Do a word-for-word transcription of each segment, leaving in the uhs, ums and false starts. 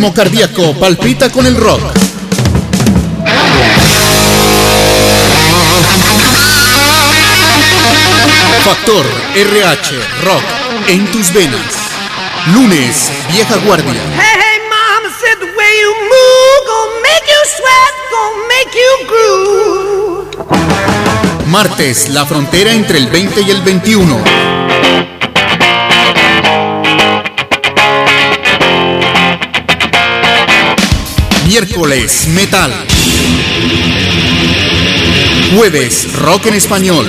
ritmo cardíaco palpita con el rock. Factor R H Rock en tus venas. Lunes, Vieja Guardia. Hey, hey, mama said the way you move gonna make you sweat, gonna make you groove. Martes, la frontera entre el veinte y el veintiuno. Miércoles, metal. Jueves, rock en español.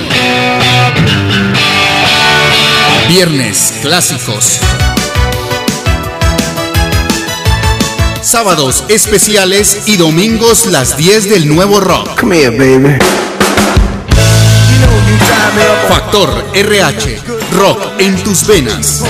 Viernes, clásicos. Sábados, especiales y domingos, las diez del nuevo rock. Come here, baby. Factor R H, rock en tus venas.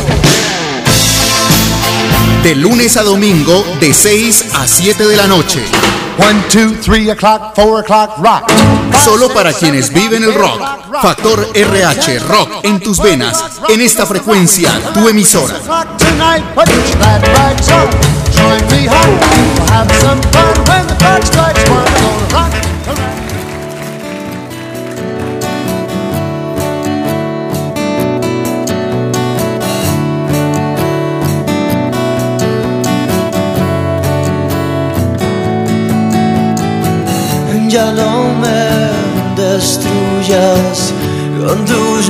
De lunes a domingo, de seis a siete de la noche. one, two, three o'clock, four o'clock, rock. Solo para quienes viven el rock. Factor R H, rock en tus venas. En esta frecuencia, tu emisora. Ya no me destruyas con tus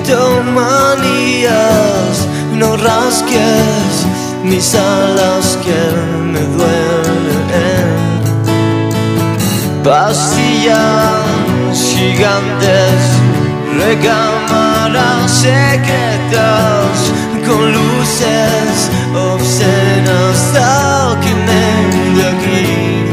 mitomanías, no rasques mis alas que me duelen. Pastillas gigantes, recámaras secretas con luces obscenas, sáquenme de aquí.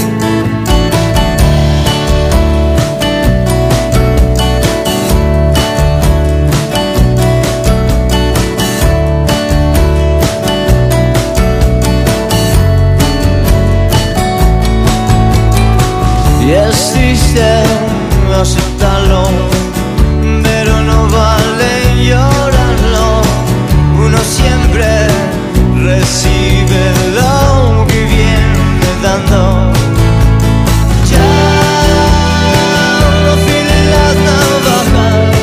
Y existe, acéptalo, pero no vale llorarlo. Uno siempre recibe lo que viene dando. Ya no afilen las navajas.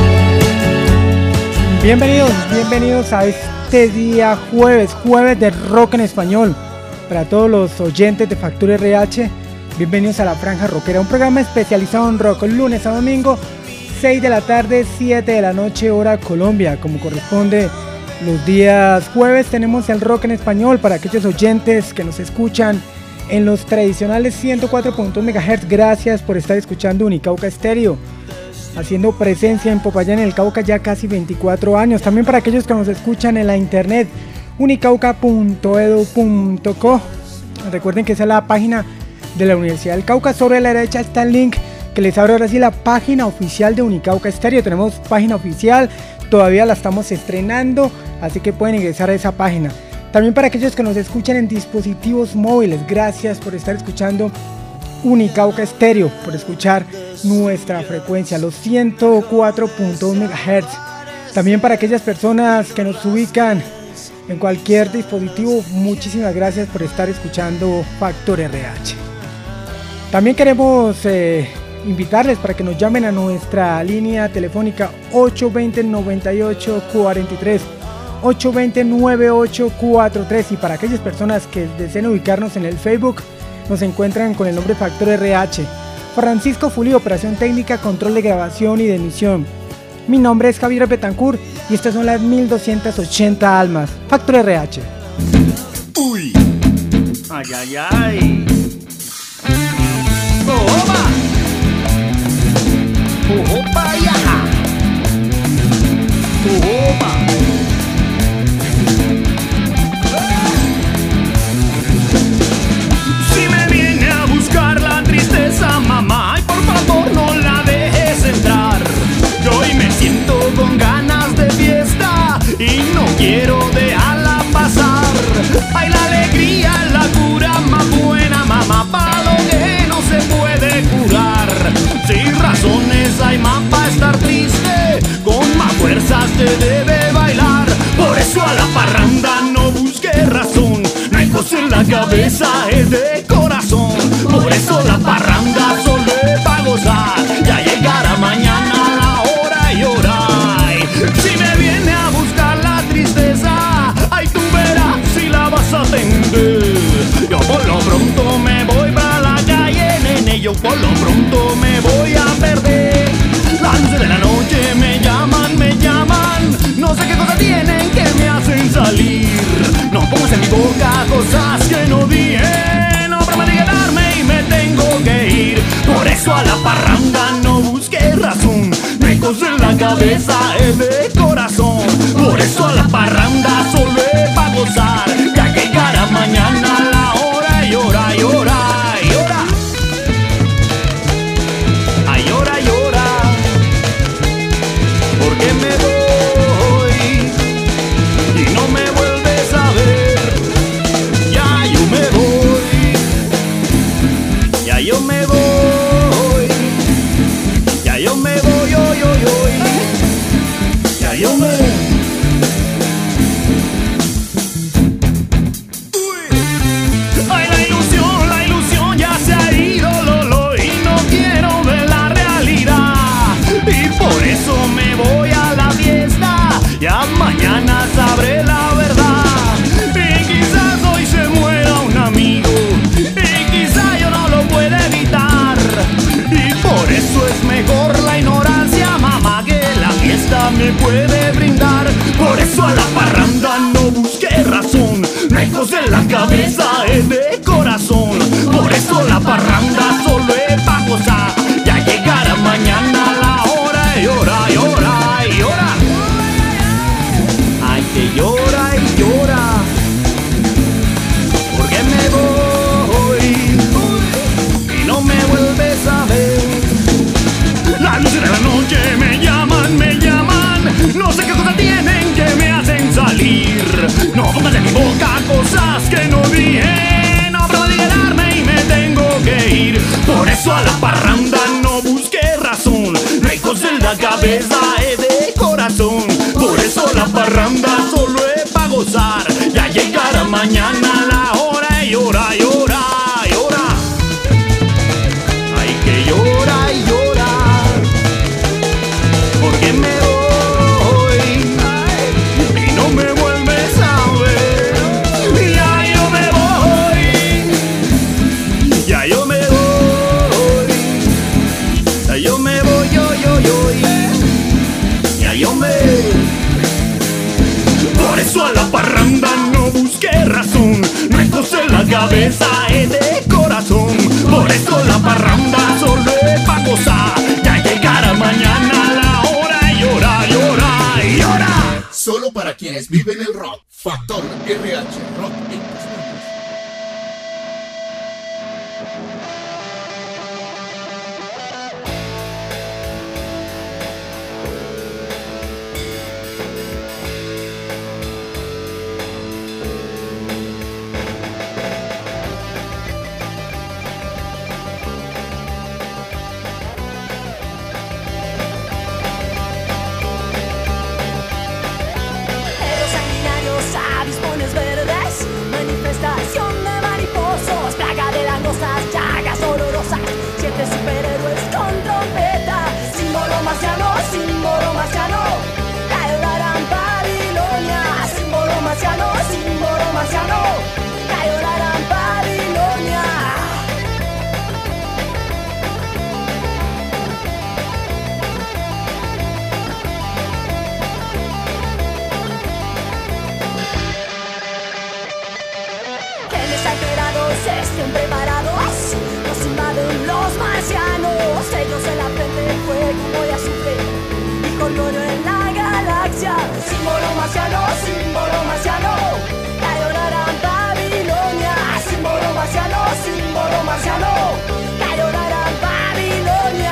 Bienvenidos, bienvenidos a este día jueves, jueves de rock en español. Para todos los oyentes de Factor R H, bienvenidos a la Franja Rockera, un programa especializado en rock, lunes a domingo, seis de la tarde, siete de la noche, hora Colombia. Como corresponde los días jueves, tenemos el rock en español para aquellos oyentes que nos escuchan en los tradicionales ciento cuatro punto uno megahertz. Gracias por estar escuchando Unicauca Estéreo, haciendo presencia en Popayán, en el Cauca, ya casi veinticuatro años. También para aquellos que nos escuchan en la internet, unicauca punto edu punto co. Recuerden que esa es la página de la Universidad del Cauca. Sobre la derecha está el link que les abre ahora sí la página oficial de Unicauca Estéreo. Tenemos página oficial, todavía la estamos estrenando, así que pueden ingresar a esa página. También para aquellos que nos escuchan en dispositivos móviles, gracias por estar escuchando Unicauca Estéreo, por escuchar nuestra frecuencia, los ciento cuatro punto uno megahertz. También para aquellas personas que nos ubican en cualquier dispositivo, muchísimas gracias por estar escuchando Factor R H. También queremos eh, invitarles para que nos llamen a nuestra línea telefónica ocho dos cero, nueve ocho cuatro tres, ocho dos cero, nueve ocho cuatro tres. Y para aquellas personas que deseen ubicarnos en el Facebook, nos encuentran con el nombre Factor R H. Francisco Fulí, operación técnica, control de grabación y de emisión. Mi nombre es Javier Betancourt y estas son las mil doscientas ochenta almas. Factor R H. Uy, ay, ay, ay. Opa, opa, ya. Opa. Si me viene a buscar la tristeza, mamá, y por favor no la dejes entrar. Yo hoy me siento con ganas de fiesta y no quiero dejarla pasar. Ay, la alegría, la cura más buena, mamá, pa' lo que no se puede curar. Sin razones hay más pa' estar triste, con más fuerza se debe bailar. Por eso a la parranda no busque razón, no hay cosa en la cabeza cabeza es de corazón. Por eso la parranda solo es pa' gozar. Ya llegará mañana la hora y hora. Si me viene a buscar la tristeza, ay, tú verás si la vas a atender. Yo por lo pronto me voy para la calle, nene, yo por lo pronto me voy a perder. Las luces de la noche me llaman, me llaman. No sé qué cosas tienen que me hacen salir. No pongas en mi boca cosas que no dije. No prometí quedarme y me tengo que ir. Por eso a la parranda no busques razón. Mecos en la cabeza es de corazón. Por eso a la parranda solo es pa' gozar. Ya llegará mañana la hora y hora y hora y hora. Ay, hora y hora. Porque me voy y no me vuelves a ver. Ya yo me voy. Ya yo me voy. Ya yo me voy, hoy, hoy, hoy. Ya yo me voy. Ay, la ilusión, la ilusión ya se ha ido, Lolo, y no quiero ver la realidad. Y por eso me voy a la fiesta, ya mañana sabré la verdad. Y quizás hoy se muera un amigo, y quizás yo no lo pueda evitar. Y por eso es mejor la ignorancia, mamá, que la fiesta me puede brindar. Por eso a la parranda no busqué razón. Lejos de la cabeza es de corazón. Por eso la parranda solo es pa' gozar. Ya llegará mañana la hora y hora y hora y hora. Ay, que llora y llora. Porque me voy y no me vuelves a ver. Las luces de la noche me llaman, me llaman. No sé qué cosas tienen que me hacen salir. No pongas en mi boca cosas que no dije. No prometí quedarme y me tengo que ir. Por eso a la parranda no busqué razón. Lejos de la cabeza es de corazón. Por eso la parranda solo es pa' gozar. Ya llegará mañana la hora y hora y hora y hora. Ay, que llora y llora. Porque me voy y no me vuelves a ver. Ya yo me voy. Ya yo me voy. Ya yo me voy, yo, yo, yo. Ya yo me. Por eso a la parranda no busqué razón. No hay cosa en la cabeza, es de corazón. Por eso la parranda solo es pa' gozar. Ya llegará mañana la hora y hora y hora y hora. Solo para quienes viven el rock. Factor R H Rock en tus venas. Avispones verdes, manifestación de mariposos, plaga de langostas, llagas olorosas, siete superhéroes con trompeta, símbolo marciano, símbolo marciano, la llorarán Babilonia, símbolo marciano, símbolo marciano, la llorarán Babilonia. Estén preparados, nos invaden los marcianos. Ellos en la frente, fuego y azufre, y colorio en la galaxia. Símbolo marciano, símbolo marciano, la llorarán Babilonia. Símbolo marciano, símbolo marciano, la llorarán Babilonia.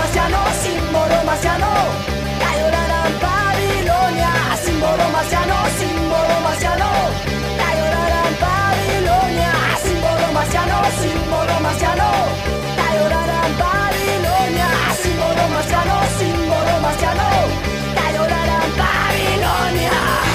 marciano, símbolo marciano. Cayó la gran Babilonia, símbolo marciano, símbolo marciano. Cayó la gran Babilonia, símbolo marciano, símbolo marciano. Cayó la gran Babilonia, símbolo marciano, símbolo marciano. Cayó la gran Babilonia.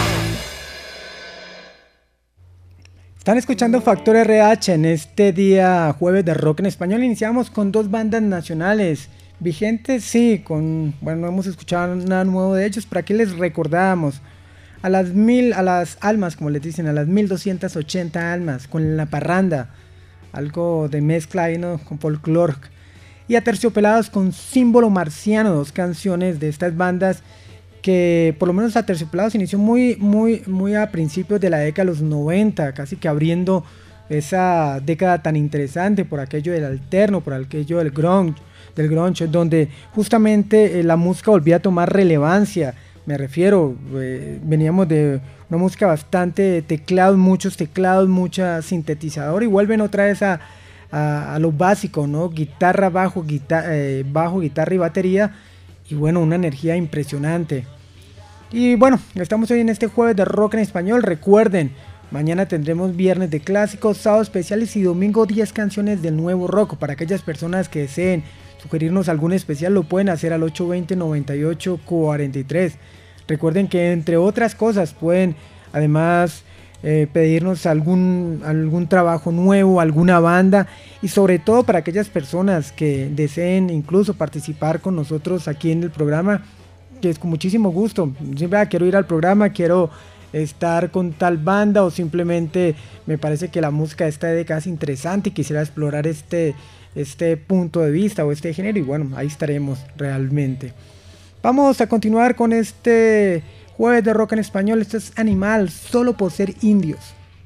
Están escuchando Factor R H en este día jueves de rock en español. Iniciamos con dos bandas nacionales vigentes, sí, con, bueno, no hemos escuchado nada nuevo de ellos, pero aquí les recordamos a las mil, a las almas, como les dicen, a las mil doscientas ochenta almas, con La Parranda, algo de mezcla ahí, ¿no?, con folclore, y a Terciopelados con Símbolo Marciano, dos canciones de estas bandas que por lo menos Aterciopelados inició muy, muy, muy a principios de la década de los noventa, casi que abriendo esa década tan interesante por aquello del alterno, por aquello del grunge, del grunge, donde justamente eh, la música volvía a tomar relevancia. Me refiero, eh, veníamos de una música bastante teclados, muchos teclados, mucha sintetizador, y vuelven otra vez a, a, a lo básico, ¿no? Guitarra, bajo, guita- eh, bajo, guitarra y batería, y bueno, una energía impresionante. Y bueno, estamos hoy en este jueves de rock en español. Recuerden, mañana tendremos viernes de clásicos, sábado especiales y domingo diez canciones del nuevo rock. Para aquellas personas que deseen sugerirnos algún especial, lo pueden hacer al ocho dos cero, nueve ocho cuatro tres. Recuerden que entre otras cosas pueden además eh, pedirnos algún, algún trabajo nuevo, alguna banda, y sobre todo para aquellas personas que deseen incluso participar con nosotros aquí en el programa, que es con muchísimo gusto. Siempre ah, quiero ir al programa, quiero estar con tal banda, o simplemente me parece que la música de esta década es interesante y quisiera explorar este, este punto de vista o este género, y bueno, ahí estaremos realmente. Vamos a continuar con este jueves de rock en español. Esto es Animal, Solo por Ser Indios.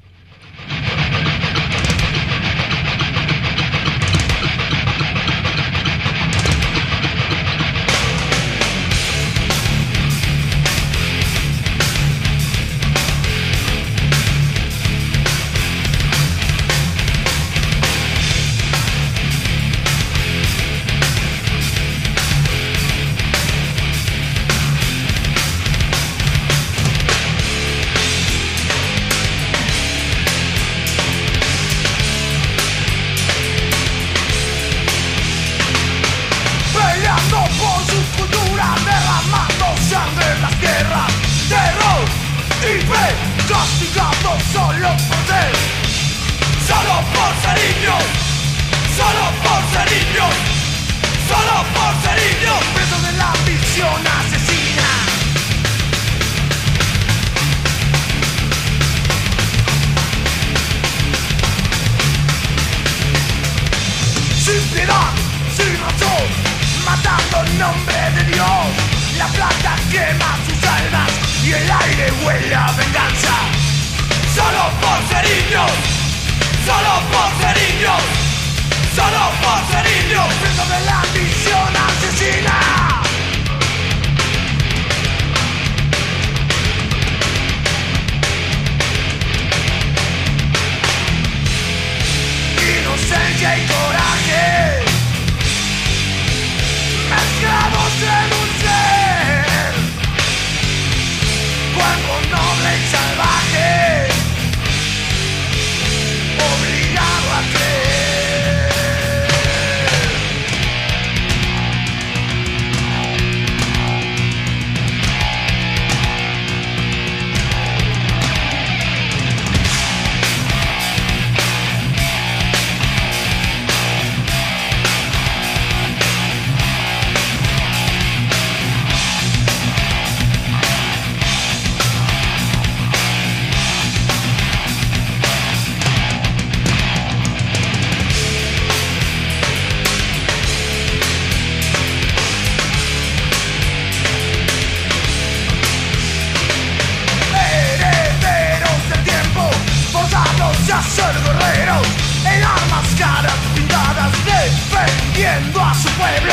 defendiendo a su pueblo,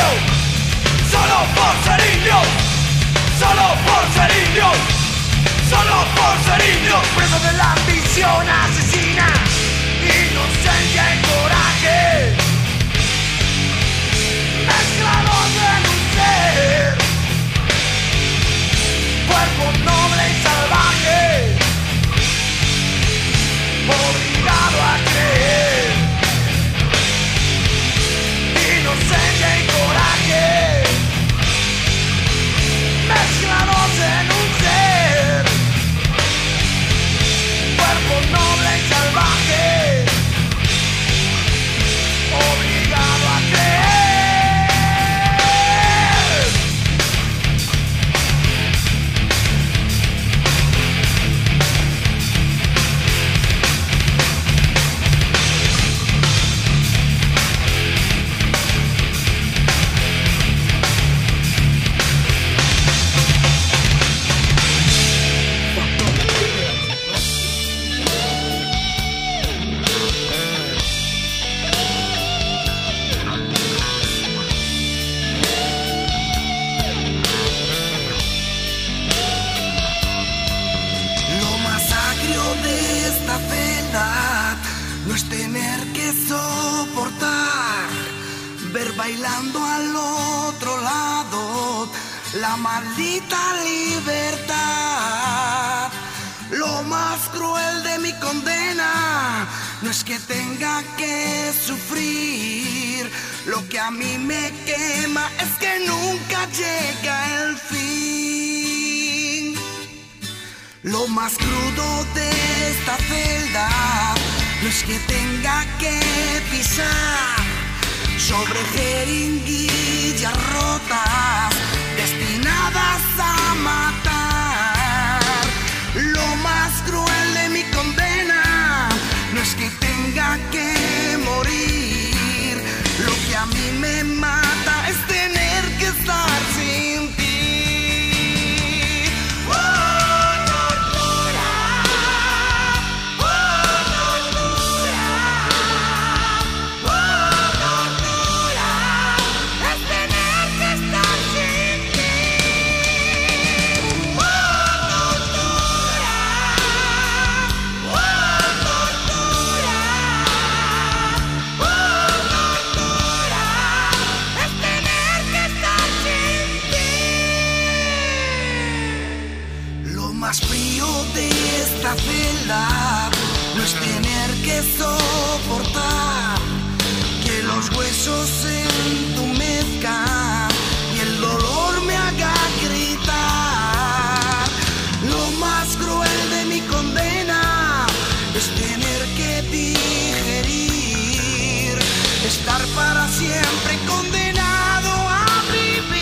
solo por ser indios, solo por ser indios, solo por ser indios, presos de la ambición asesina, inocencia y coraje, esclavos de bailando al otro lado la maldita libertad. Lo más cruel de mi condena no es que tenga que sufrir, lo que a mí me quema es que nunca llega el fin. Lo más crudo de esta celda no es que tenga que pisar sobre jeringuillas rotas destinadas a matar. Lo más cruel de mi condena no es que tenga que morir, lo que a mí me mata es tener que estar sin ti. Esta celda no es tener que soportar que los huesos se entumezcan y el dolor me haga gritar. Lo más cruel de mi condena es tener que digerir, estar para siempre condenado a vivir.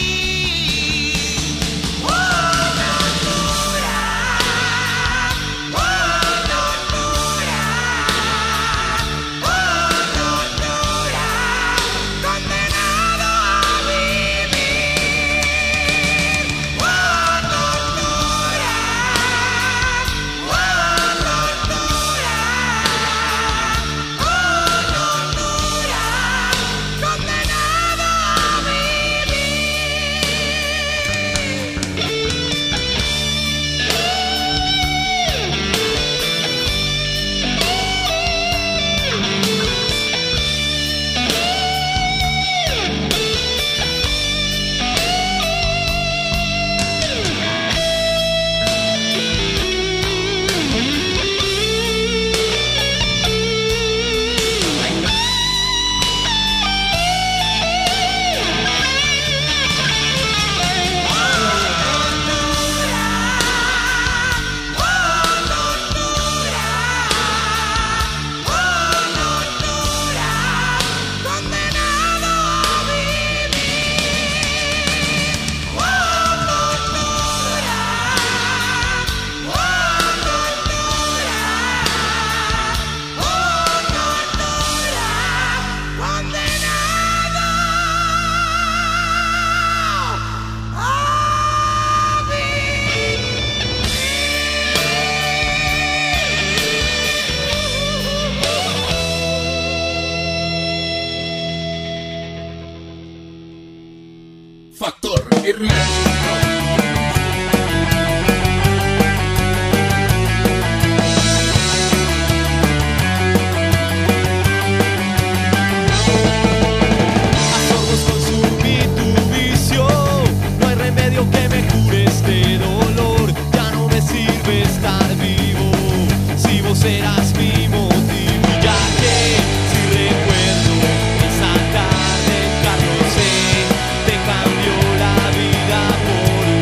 Factor R H. Que me cure este dolor, ya no me sirve estar vivo, si vos eras mi motivo, ya que si recuerdo el saltar del carrocé, te cambió la vida por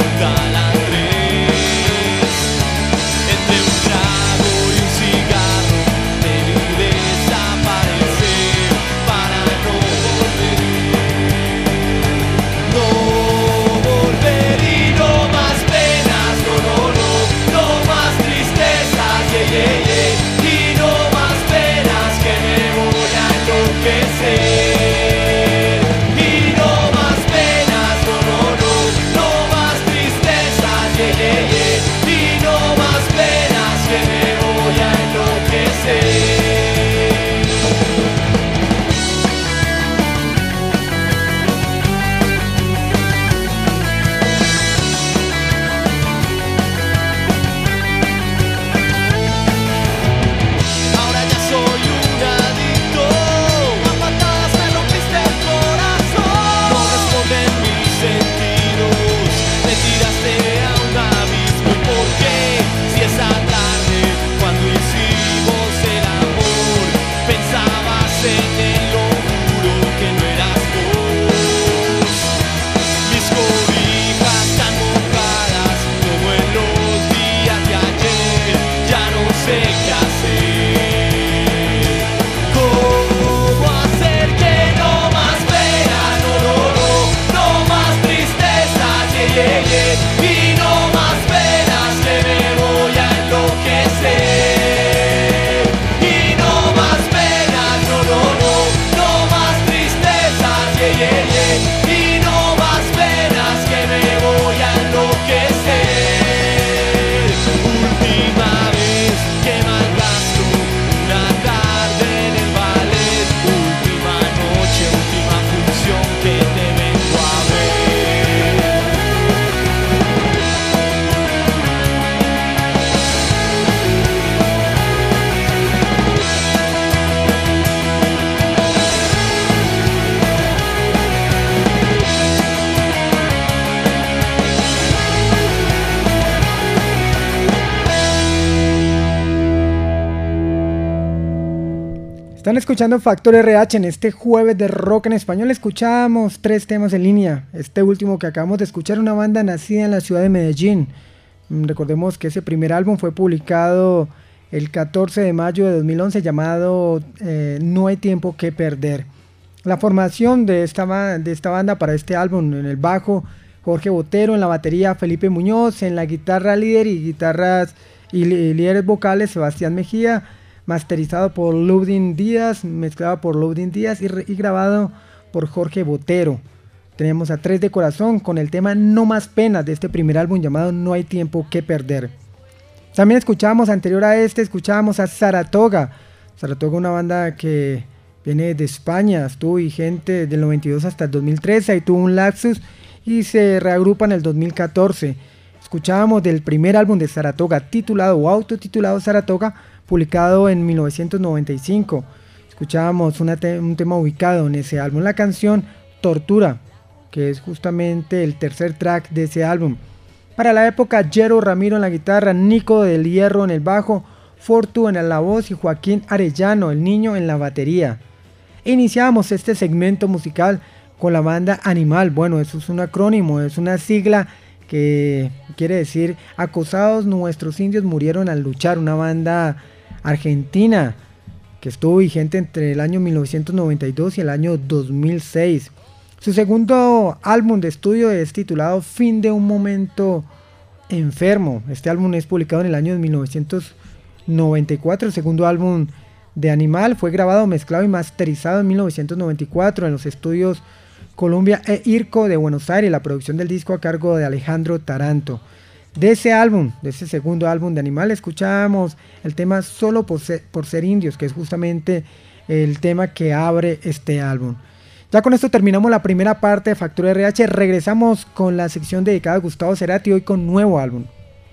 Están escuchando Factor R H en este jueves de rock en español. Escuchamos tres temas en línea. Este último que acabamos de escuchar, una banda nacida en la ciudad de Medellín. Recordemos que ese primer álbum fue publicado el catorce de mayo de dos mil once, llamado eh, No hay tiempo que perder. La formación de esta, de esta banda para este álbum: en el bajo, Jorge Botero; en la batería, Felipe Muñoz; en la guitarra líder y guitarras y líderes vocales, Sebastián Mejía; masterizado por Ludwig Díaz, mezclado por Ludwig Díaz y, y grabado por Jorge Botero. Tenemos a Tres de Corazón con el tema No Más Penas de este primer álbum llamado No Hay Tiempo que Perder. También escuchábamos, anterior a este, escuchábamos a Saratoga. Saratoga, una banda que viene de España, estuvo vigente del noventa y dos hasta el dos mil trece, ahí tuvo un lapsus y se reagrupa en el dos mil catorce. Escuchábamos del primer álbum de Saratoga, titulado o autotitulado Saratoga, publicado en mil novecientos noventa y cinco. Escuchábamos una te- un tema ubicado en ese álbum, la canción Tortura, que es justamente el tercer track de ese álbum. Para la época, Jero Ramiro en la guitarra, Nico del Hierro en el bajo, Fortu en la voz y Joaquín Arellano, el niño, en la batería. Iniciamos este segmento musical con la banda Animal. Bueno, eso es un acrónimo, es una sigla que quiere decir acosados nuestros indios murieron al luchar. Una banda argentina que estuvo vigente entre el año mil novecientos noventa y dos y el año dos mil seis. Su segundo álbum de estudio es titulado Fin de un Momento Enfermo. Este álbum es publicado en el año mil novecientos noventa y cuatro. El segundo álbum de Animal fue grabado, mezclado y masterizado en mil novecientos noventa y cuatro en los estudios Columbia e Irco de Buenos Aires. La producción del disco a cargo de Alejandro Taranto. De ese álbum, de ese segundo álbum de Animal, escuchamos el tema Solo por ser, por ser indios, que es justamente el tema que abre este álbum. Ya con esto terminamos la primera parte de Factor R H. Regresamos con la sección dedicada a Gustavo Cerati, hoy con nuevo álbum.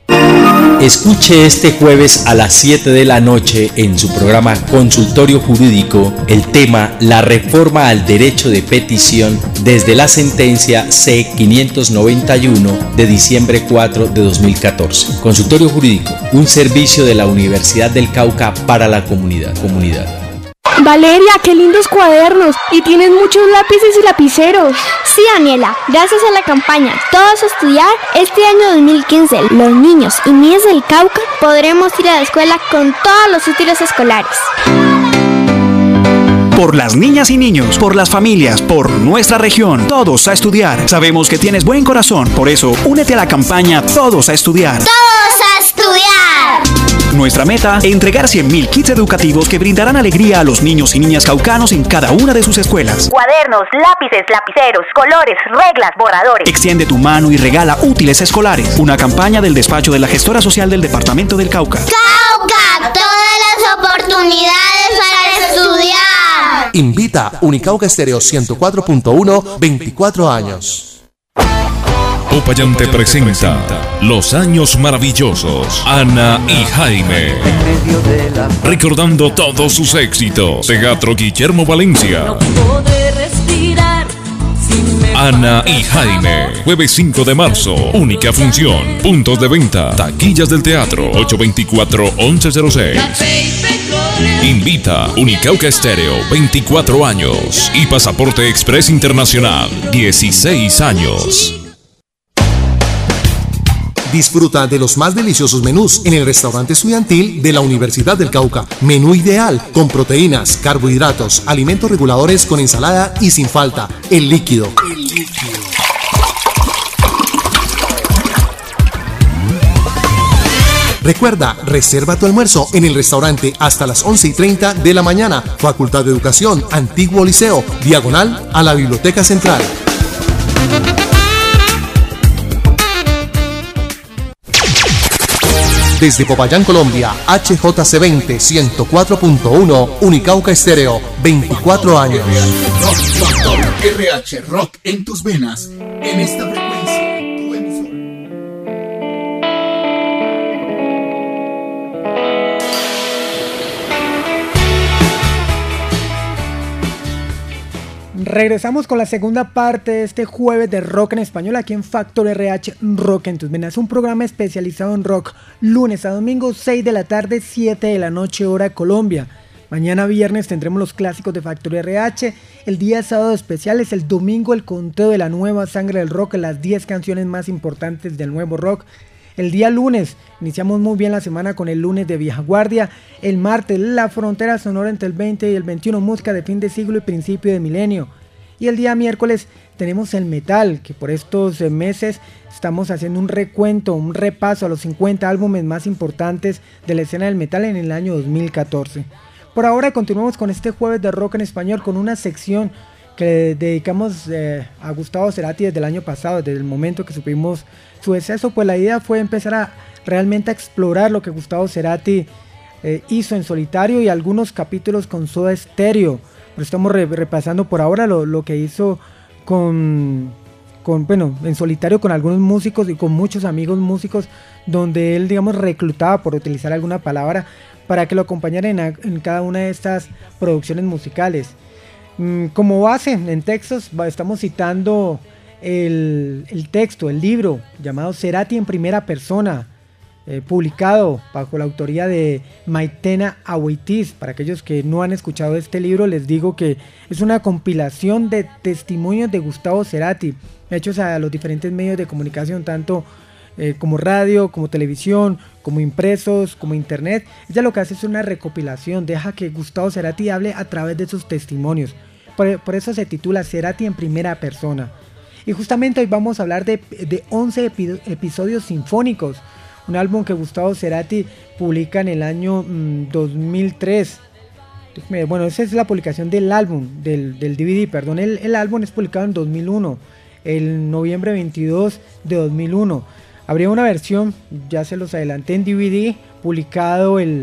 Escuche este jueves a las siete de la noche en su programa Consultorio Jurídico el tema La reforma al derecho de petición desde la sentencia C quinientos noventa y uno de diciembre cuatro de dos mil catorce. Consultorio Jurídico, un servicio de la Universidad del Cauca para la comunidad. comunidad. Valeria, qué lindos cuadernos, y tienes muchos lápices y lapiceros. Sí, Daniela, gracias a la campaña Todos a Estudiar, este año dos mil quince, los niños y niñas del Cauca podremos ir a la escuela con todos los útiles escolares. Por las niñas y niños, por las familias, por nuestra región, todos a estudiar. Sabemos que tienes buen corazón, por eso únete a la campaña Todos a Estudiar. ¡Todos a estudiar! Nuestra meta, entregar cien mil kits educativos que brindarán alegría a los niños y niñas caucanos en cada una de sus escuelas. Cuadernos, lápices, lapiceros, colores, reglas, borradores. Extiende tu mano y regala útiles escolares. Una campaña del despacho de la gestora social del departamento del Cauca. ¡Cauca! ¡Todas las oportunidades para estudiar! Invita Unicauca Estéreo ciento cuatro punto uno, veinticuatro años. Popayán te presenta Los Años Maravillosos, Ana y Jaime. Recordando todos sus éxitos. Teatro Guillermo Valencia. Ana y Jaime, jueves cinco de marzo, única función, puntos de venta, taquillas del teatro, ocho dos cuatro, once cero seis. Invita Unicauca Estéreo, veinticuatro años, y Pasaporte Express Internacional, dieciséis años. Disfruta de los más deliciosos menús en el restaurante estudiantil de la Universidad del Cauca. Menú ideal con proteínas, carbohidratos, alimentos reguladores con ensalada y sin falta, el líquido. El líquido. Recuerda, reserva tu almuerzo en el restaurante hasta las once y treinta de la mañana. Facultad de Educación, Antiguo Liceo, diagonal a la Biblioteca Central. Desde Popayán, Colombia, H J C veinte, ciento cuatro punto uno, Unicauca Estéreo, veinticuatro años. Rock Factor R H, rock en tus venas, en esta frecuencia, tu emisora. Regresamos con la segunda parte de este jueves de rock en español aquí en Factor R H, Rock en tus venas, un programa especializado en rock, lunes a domingo, seis de la tarde, siete de la noche, hora de Colombia. Mañana viernes tendremos los clásicos de Factoría R H, el día sábado especiales, el domingo el conteo de la nueva sangre del rock, las diez canciones más importantes del nuevo rock. El día lunes iniciamos muy bien la semana con el lunes de Vieja Guardia, el martes la frontera sonora entre el veinte y el veintiuno, música de fin de siglo y principio de milenio. Y el día miércoles tenemos el metal, que por estos meses estamos haciendo un recuento, un repaso a los cincuenta álbumes más importantes de la escena del metal en el año dos mil catorce. Por ahora continuamos con este jueves de rock en español con una sección que dedicamos eh, a Gustavo Cerati desde el año pasado, desde el momento que supimos su deceso. Pues la idea fue empezar a realmente a explorar lo que Gustavo Cerati eh, hizo en solitario y algunos capítulos con Soda Stereo. Pero estamos re repasando por ahora lo, lo que hizo con, con, bueno, en solitario con algunos músicos y con muchos amigos músicos, donde él, digamos, reclutaba, por utilizar alguna palabra, para que lo acompañaran en, en cada una de estas producciones musicales. Como base en textos estamos citando el, el texto, el libro llamado Cerati en primera persona, eh, publicado bajo la autoría de Maitena Abuitiz. Para aquellos que no han escuchado este libro, les digo que es una compilación de testimonios de Gustavo Cerati hechos a los diferentes medios de comunicación, tanto eh, como radio, como televisión, como impresos, como internet. Ella lo que hace es una recopilación, deja que Gustavo Cerati hable a través de sus testimonios. Por, por eso se titula Cerati en primera persona. Y justamente hoy vamos a hablar de, de once epi episodios sinfónicos, un álbum que Gustavo Cerati publica en el año mmm, dos mil tres. Bueno, esa es la publicación del álbum, del, del D V D, perdón. El, el álbum es publicado en dos mil uno, el noviembre veintidós de dos mil uno. Habría una versión, ya se los adelanté, en D V D, publicado el,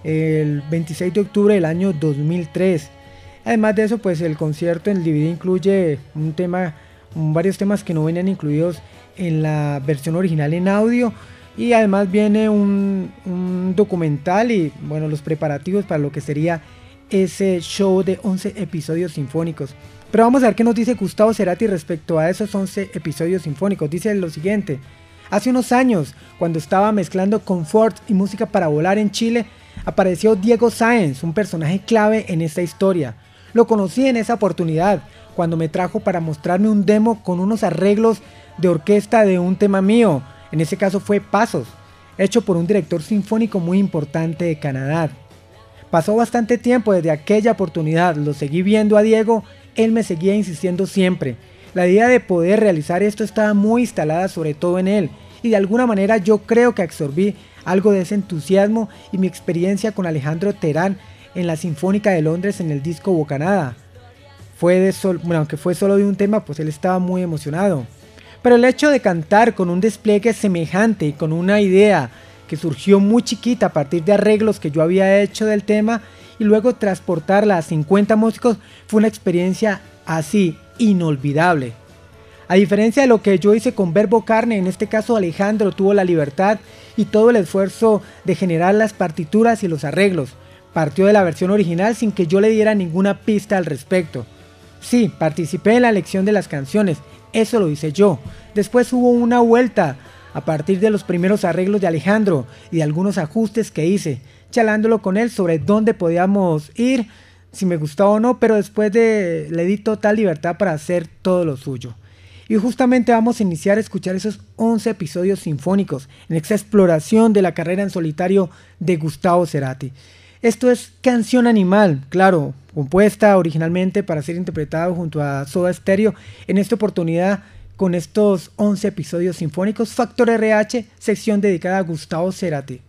el veintiséis de octubre del año dos mil tres. Además de eso, pues el concierto en el D V D incluye un tema, un, varios temas que no venían incluidos en la versión original en audio, y además viene un, un documental y bueno, los preparativos para lo que sería ese show de once episodios sinfónicos. Pero vamos a ver qué nos dice Gustavo Cerati respecto a esos once episodios sinfónicos. Dice lo siguiente: hace unos años, cuando estaba mezclando confort y música para volar en Chile, apareció Diego Sáenz, un personaje clave en esta historia. Lo conocí en esa oportunidad, cuando me trajo para mostrarme un demo con unos arreglos de orquesta de un tema mío. En ese caso fue Pasos, hecho por un director sinfónico muy importante de Canadá. Pasó bastante tiempo desde aquella oportunidad, lo seguí viendo a Diego, él me seguía insistiendo siempre. La idea de poder realizar esto estaba muy instalada sobre todo en él, y de alguna manera yo creo que absorbí algo de ese entusiasmo y mi experiencia con Alejandro Terán en la Sinfónica de Londres en el disco Bocanada. Fue de sol, bueno, aunque fue solo de un tema, pues él estaba muy emocionado. Pero el hecho de cantar con un despliegue semejante y con una idea que surgió muy chiquita a partir de arreglos que yo había hecho del tema y luego transportarla a cincuenta músicos fue una experiencia así inolvidable. A diferencia de lo que yo hice con Verbo Carne, en este caso Alejandro tuvo la libertad y todo el esfuerzo de generar las partituras y los arreglos. Partió de la versión original sin que yo le diera ninguna pista al respecto. Sí, participé en la elección de las canciones, eso lo hice yo. Después hubo una vuelta a partir de los primeros arreglos de Alejandro y de algunos ajustes que hice, charlándolo con él sobre dónde podíamos ir, si me gustaba o no, pero después de, le di total libertad para hacer todo lo suyo. Y justamente vamos a iniciar a escuchar esos once episodios sinfónicos en esa exploración de la carrera en solitario de Gustavo Cerati. Esto es Canción Animal, claro, compuesta originalmente para ser interpretada junto a Soda Stereo. En esta oportunidad, con estos once episodios sinfónicos, Factor R H, sección dedicada a Gustavo Cerati.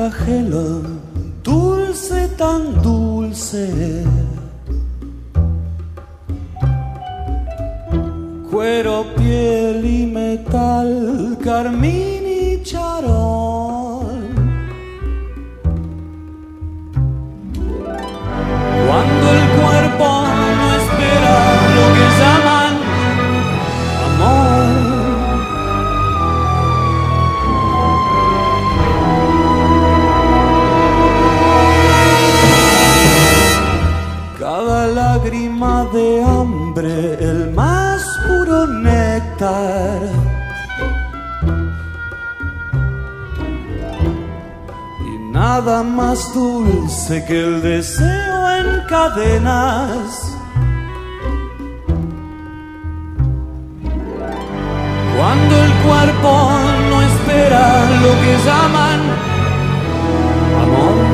flagelo, dulce, tan dulce. Cuero, piel y metal, carmín y charol. Cuando el cuerpo no espera lo que llaman amor. Cada lágrima de hambre, el más puro néctar. Y nada más dulce que el deseo en cadenas. Cuando el cuerpo no espera lo que llaman amor.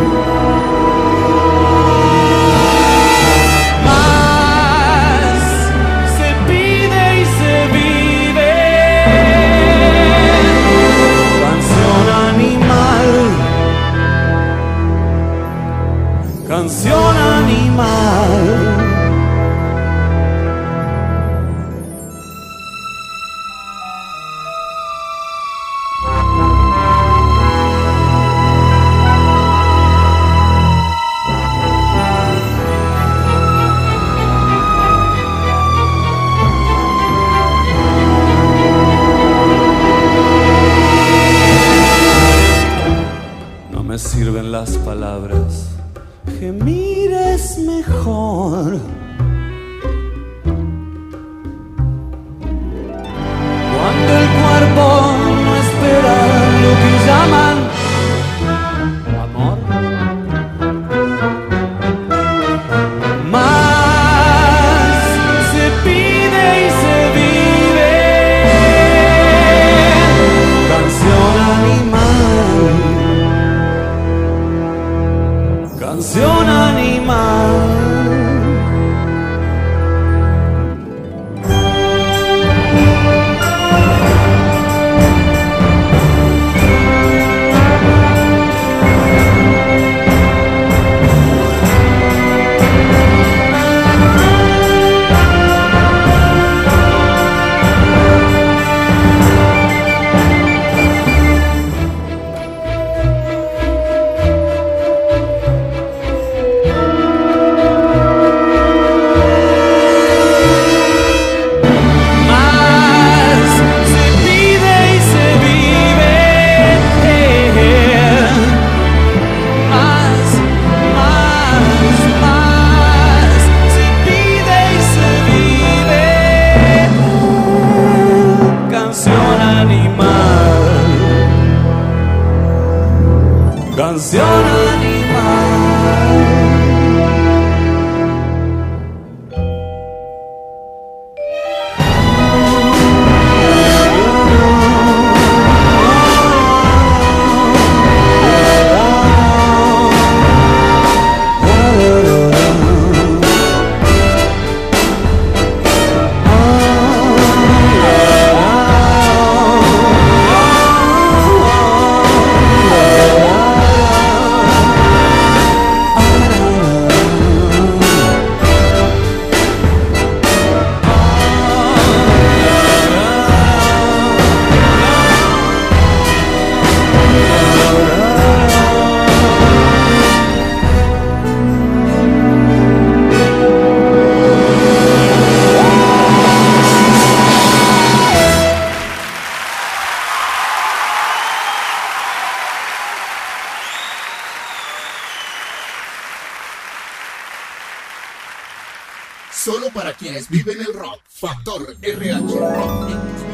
Canción animal. No me sirven las palabras. Gemir es mejor. Cuando el cuerpo no espera lo que llaman amor. Más se pide y se vive. Canción animal. Canción animal. Canción animal. Solo para quienes viven el rock. Factor R H Rock.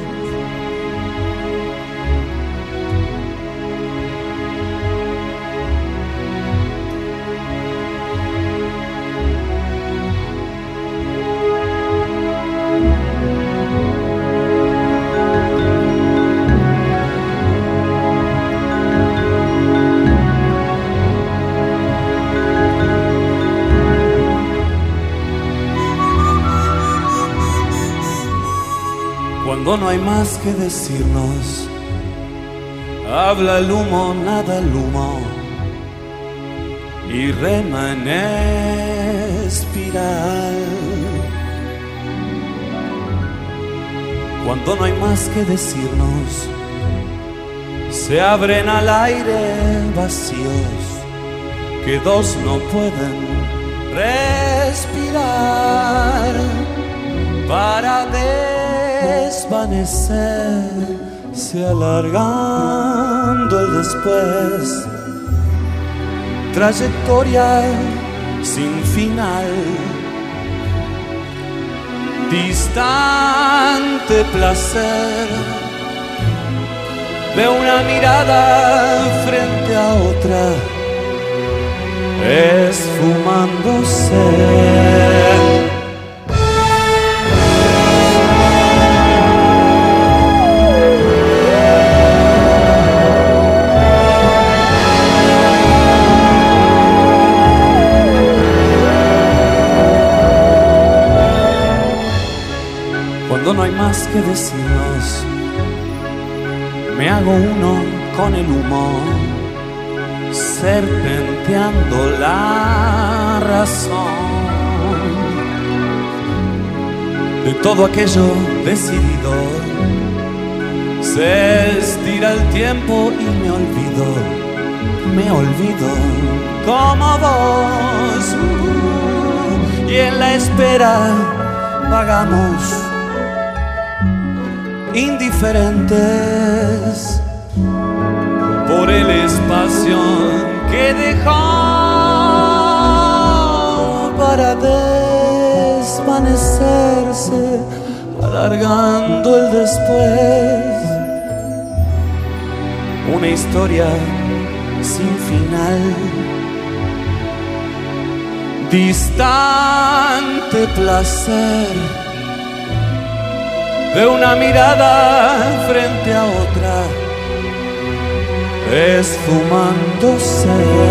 Cuando no hay más que decirnos, habla el humo, nada el humo. y rema en espiral. Cuando no hay más que decirnos, se abren al aire vacíos que dos no pueden respirar para desvanecerse alargando el después. Trayectoria sin final, distante placer de una mirada frente a otra, esfumándose. Cuando no hay más que decirnos, me hago uno con el humo, serpenteando la razón de todo aquello decidido. Se estira el tiempo y me olvido, me olvido como vos, y en la espera vagamos indiferentes por el espacio que dejó para desvanecerse, alargando el después. Una historia sin final, distante placer de una mirada frente a otra, esfumándose.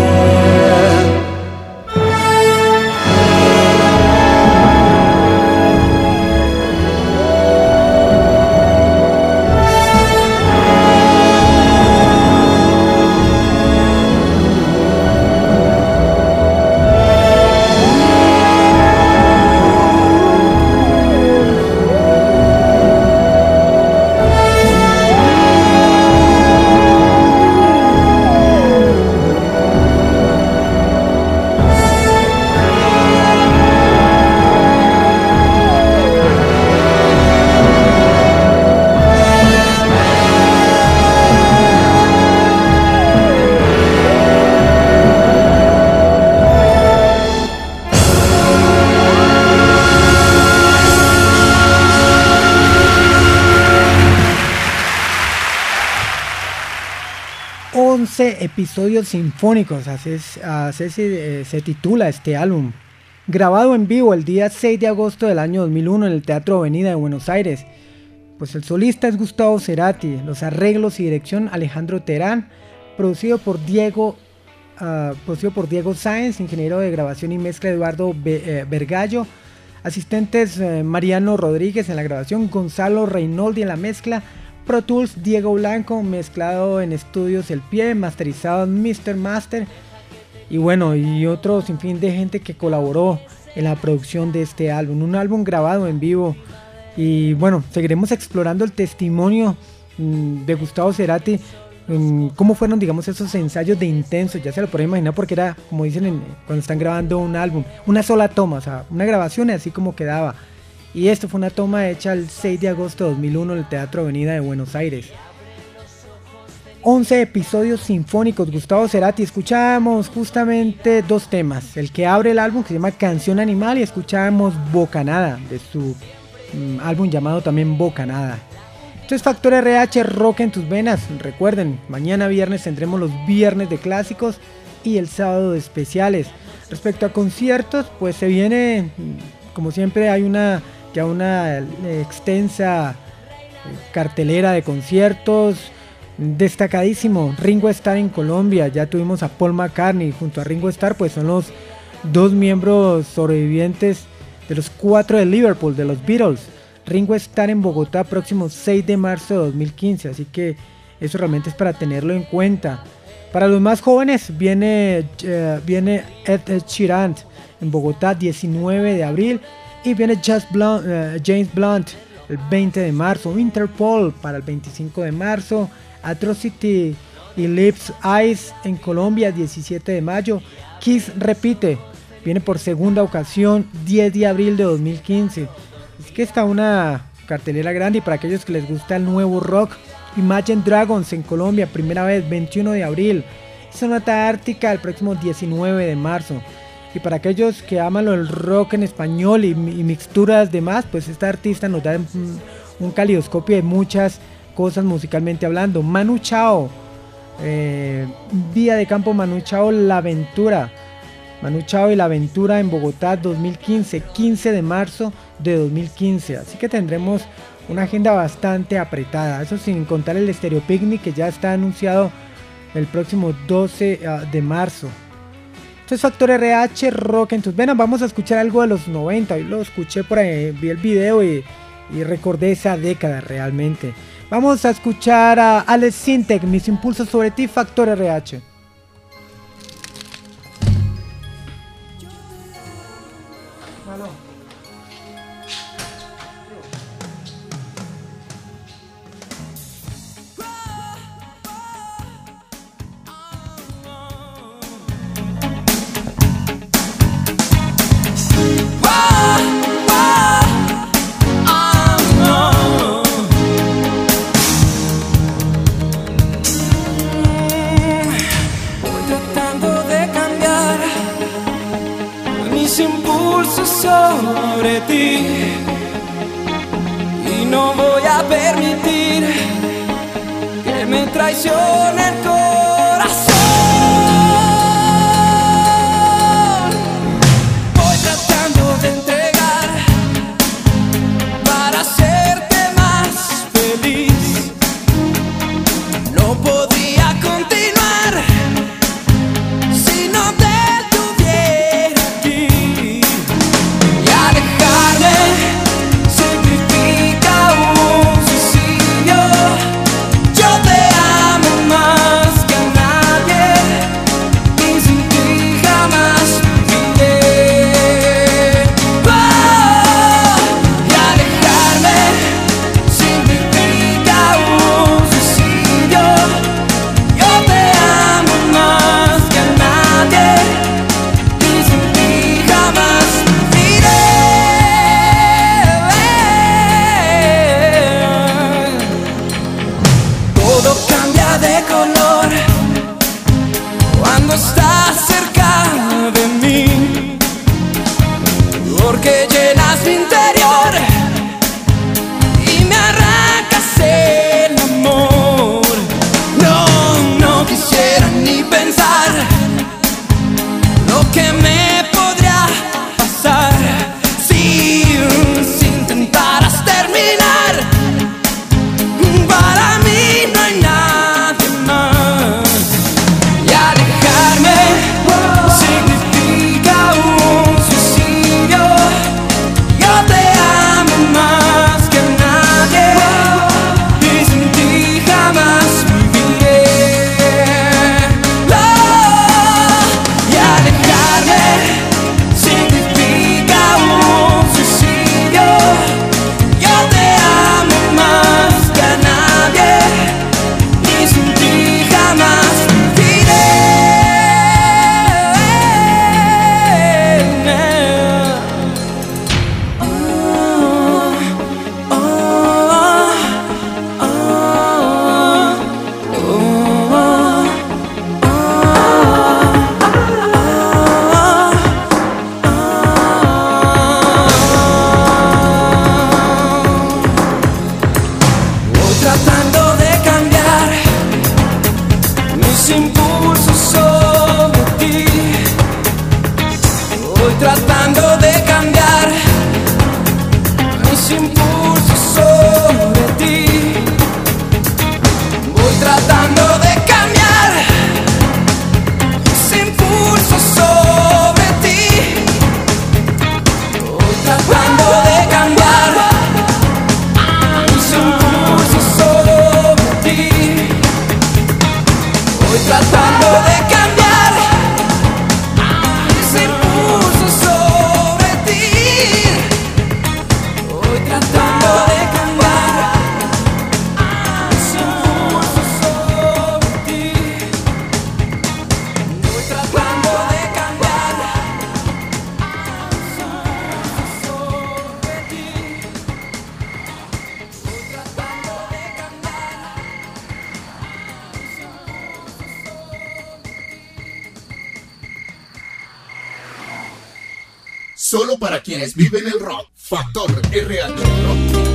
Episodios sinfónicos, así, es, así se, se titula este álbum, grabado en vivo el día seis de agosto del año dos mil uno en el Teatro Avenida de Buenos Aires. Pues el solista es Gustavo Cerati, los arreglos y dirección Alejandro Terán, producido por Diego uh, producido por Diego Sáenz, ingeniero de grabación y mezcla Eduardo Vergallo, asistentes uh, Mariano Rodríguez en la grabación, Gonzalo Reinoldi en la mezcla, Pro Tools Diego Blanco, mezclado en Estudios El Pie, masterizado en míster Master, y bueno, y otro sinfín de gente que colaboró en la producción de este álbum, un álbum grabado en vivo. Y bueno, seguiremos explorando el testimonio mmm, de Gustavo Cerati, mmm, cómo fueron, digamos, esos ensayos de intenso, ya se lo podrán imaginar, porque era, como dicen en, cuando están grabando un álbum, una sola toma, o sea, una grabación así como quedaba. Y esto fue una toma hecha el seis de agosto de dos mil uno en el Teatro Avenida de Buenos Aires. once episodios sinfónicos, Gustavo Cerati. Escuchábamos justamente dos temas. El que abre el álbum, que se llama Canción Animal, y escuchábamos Bocanada, de su um, álbum llamado también Bocanada. Esto es Factor R H, Rock en tus venas. Recuerden, mañana viernes tendremos los viernes de clásicos y el sábado de especiales. Respecto a conciertos, pues se viene, como siempre, hay una... ya una extensa cartelera de conciertos, destacadísimo Ringo Starr en Colombia. Ya tuvimos a Paul McCartney junto a Ringo Starr, pues son los dos miembros sobrevivientes de los cuatro de Liverpool, de los Beatles. Ringo Starr en Bogotá próximo seis de marzo de dos mil quince, así que eso realmente es para tenerlo en cuenta. Para los más jóvenes viene, uh, viene Ed Sheeran en Bogotá diecinueve de abril y viene Just Blunt, uh, James Blunt el veinte de marzo, Interpol para el veinticinco de marzo, Atrocity y Lips Eyes en Colombia diecisiete de mayo, Kiss repite, viene por segunda ocasión diez de abril de dos mil quince. Así que está una cartelera grande y para aquellos que les gusta el nuevo rock, Imagine Dragons en Colombia primera vez veintiuno de abril, Sonata Ártica el próximo diecinueve de marzo. Y para aquellos que aman el rock en español y, y mixturas demás, pues esta artista nos da un, un calidoscopio de muchas cosas musicalmente hablando. Manu Chao, eh, Día de Campo Manu Chao, La Aventura. Manu Chao y La Aventura en Bogotá dos mil quince, quince de marzo de dos mil quince. Así que tendremos una agenda bastante apretada. Eso sin contar el Stereo Picnic que ya está anunciado el próximo doce de marzo. Esto es Factor R H, Rock en tus venas. Vamos a escuchar algo de los noventa. Hoy lo escuché por ahí, vi el video y, y recordé esa década realmente. Vamos a escuchar a Alex Sintek, Mis impulsos sobre ti, Factor R H. Sobre ti y no voy a permitir que me traicione el corazón. Voy tratando de entregar para hacerte más feliz. No podría continuar si no te tuviera aquí. Significa un suicidio. Yo te amo más que a nadie y sin ti jamás viviré. Oh, y alejarme significa un suicidio. Yo te amo más que a nadie y sin ti jamás viviré. Todo cambia de color cuando estás cerca de mí, porque llenas mi interior y me arrancas el amor. No, no quisiera ni pensar lo que me podría pasar si, si intentaras terminar. Para mí no hay nadie más. Y alejarme significa un suicidio. Yo te amo más que a nadie y sin ti jamás viviré. Oh, y alejarme significa un suicidio. Yo te amo más que a nadie y sin ti jamás viviré. Oh, oh, oh, Voy tratando de cambiar mis impulsos sobre ti. Voy tratando de cambiar mis impulsos sobre ti. Voy tratando de cambiar mis impulsos sobre ti. Voy tratando de cambiar mis impulsos sobre ti. Voy tratando Solo para quienes viven el rock. Factor R H Rock.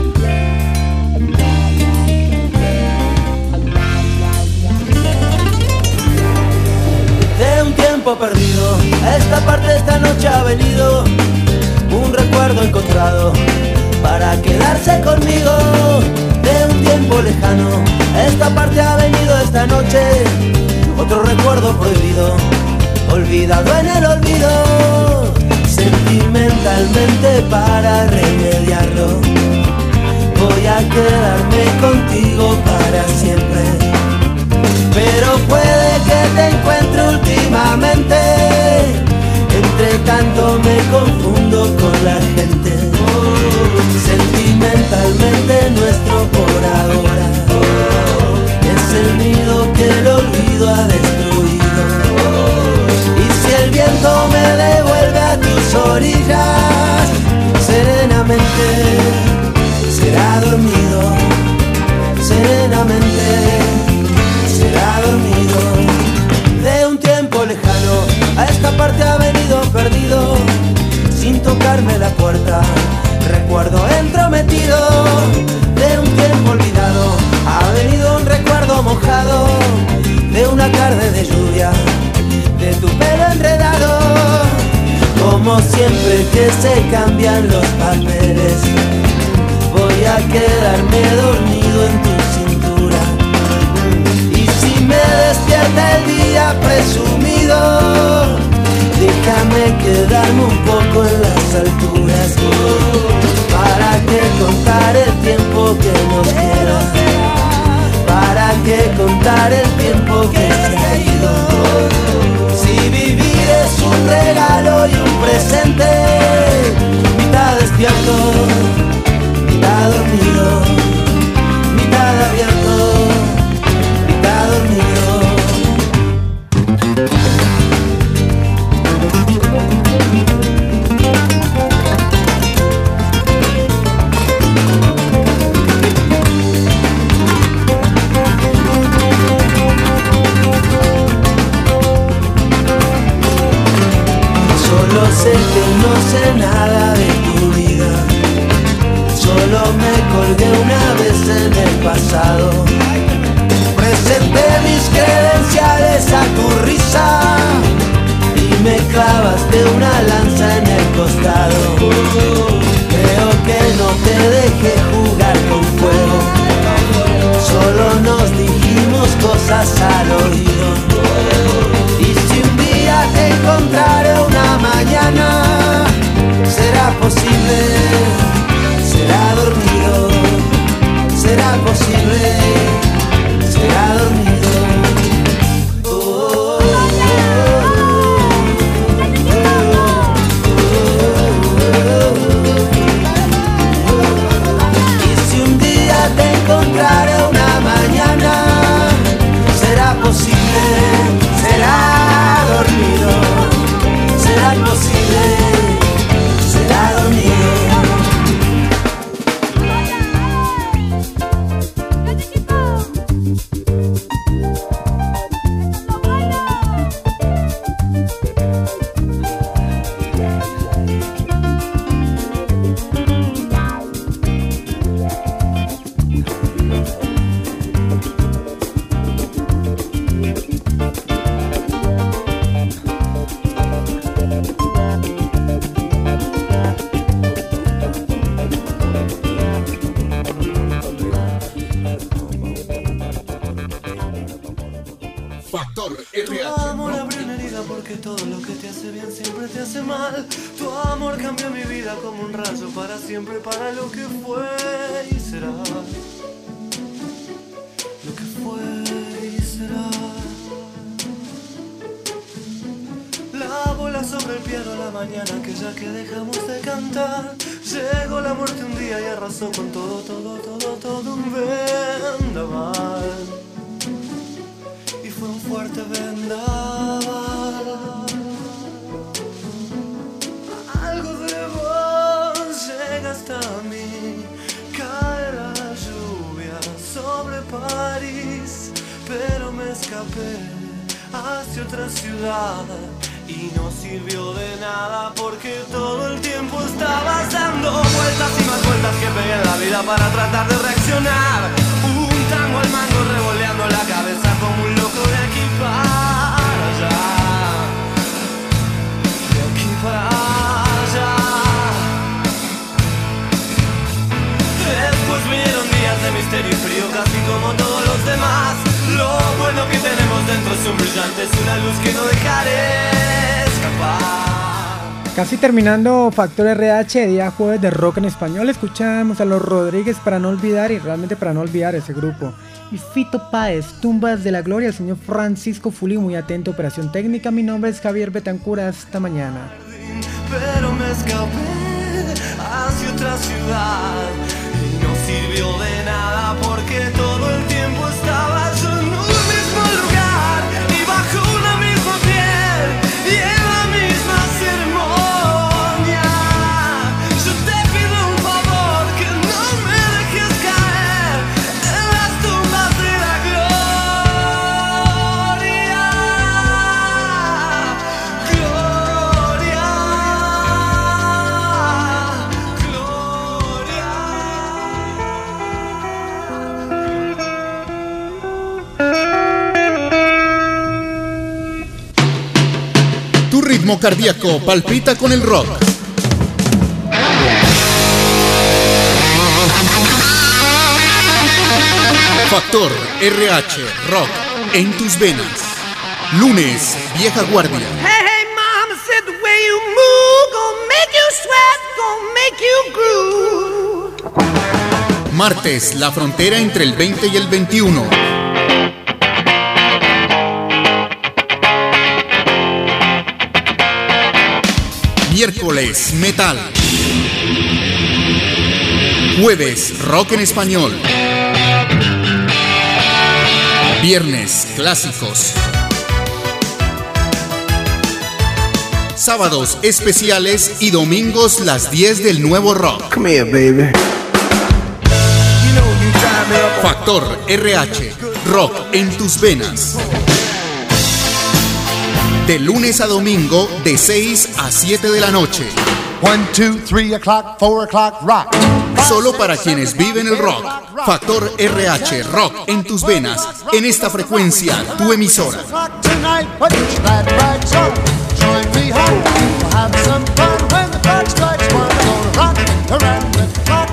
De un tiempo perdido, a esta parte esta noche ha venido un recuerdo encontrado para quedarse conmigo. De un tiempo lejano, a esta parte ha venido esta noche otro recuerdo prohibido, olvidado en el olvido. Sentimentalmente para remediarlo, voy a quedarme contigo para siempre. Pero puede que te encuentre últimamente, entre tanto me confundo con la gente. Sentimentalmente nuestro por ahora es el nido que el olvido ha destruido. Y si el viento me devuelve a tus orillas, serenamente será dormido, serenamente será dormido. De un tiempo lejano, a esta parte ha venido perdido, sin tocarme la puerta, recuerdo entrometido. De un tiempo olvidado, ha venido un recuerdo mojado, de una tarde de lluvia, de tu pelo enredado. Como siempre que se cambian los papeles, voy a quedarme dormido en tu cintura. Me despierta el día presumido, déjame quedarme un poco en las alturas. ¿Para qué contar el tiempo que nos queda? ¿Para qué contar el tiempo que se ha ido? Si vivir es un regalo y un presente, mitad despierto, mitad dormido, mitad abierto, dormido. Solo sé que no sé nada de tu vida, solo me colgué una vez en el pasado. Presenté mis credenciales a tu risa y me clavaste una lanza en el costado. Creo que no te dejé jugar con fuego, solo nos dijimos cosas al oído. Y si un día te encontraré una mañana, será posible, será dormido, será posible, será dormido. Oh, oh, oh, oh. Y si un día te encontraré una mañana, será posible, será dormido, será posible, será dormido. Factor R H. Tu amor abrió una herida porque todo lo que te hace bien siempre te hace mal. Tu amor cambió mi vida como un rayo para siempre, para lo que fue y será. Lo que fue y será. La bola sobre el piano la mañana aquella que dejamos de cantar. Llegó la muerte un día y arrasó con todo, todo, todo, todo un vendaval. Y fue un fuerte vendaval. Algo de vos llega hasta mí. Cae la lluvia sobre París, pero me escapé hacia otra ciudad y no sirvió de nada porque todo el tiempo estabas dando vueltas y más vueltas que pegué en la vida para tratar de reaccionar. Un tango al mango revoleando la cabeza como un loco de aquí para allá, de aquí para allá. Después vinieron días de misterio y frío casi como todos los demás. Lo bueno que tenemos dentro es un brillante, es una luz que no dejaré escapar. Casi terminando Factor R H, día jueves de rock en español, escuchamos a Los Rodríguez para no olvidar, y realmente para no olvidar ese grupo. Y Fito Páez, Tumbas de la Gloria, el señor Francisco Fuli, muy atento, operación técnica. Mi nombre es Javier Betancura, hasta mañana. Pero me escapé hacia otra ciudad y no sirvió de nada porque todo el tiempo estaba yo en un mismo lugar y bajo una misma piel y en la misma ceremonia. Yo te pido un favor, que no me dejes caer en las tumbas de la gloria. Gloria, Tu ritmo cardíaco palpita con el rock. Factor R H Rock en tus venas. Lunes, Vieja Guardia. Hey, hey, mama said the way you move gonna make you sweat, gonna make you groove. Martes, la frontera entre el veinte y el veintiuno. Miércoles, metal. Jueves, rock en español. Viernes, clásicos. Sábados, especiales y domingos, las diez del nuevo rock. Come here, baby. Factor R H, rock en tus venas. De lunes a domingo, de seis a siete de la noche. One, two, three o'clock, four o'clock, rock. Solo para quienes viven el rock. Factor R H, rock en tus venas. En esta frecuencia, tu emisora. Tonight, put your glad rags on. Join me home. We'll have some fun when the clock strikes one. Gonna rock around the clock.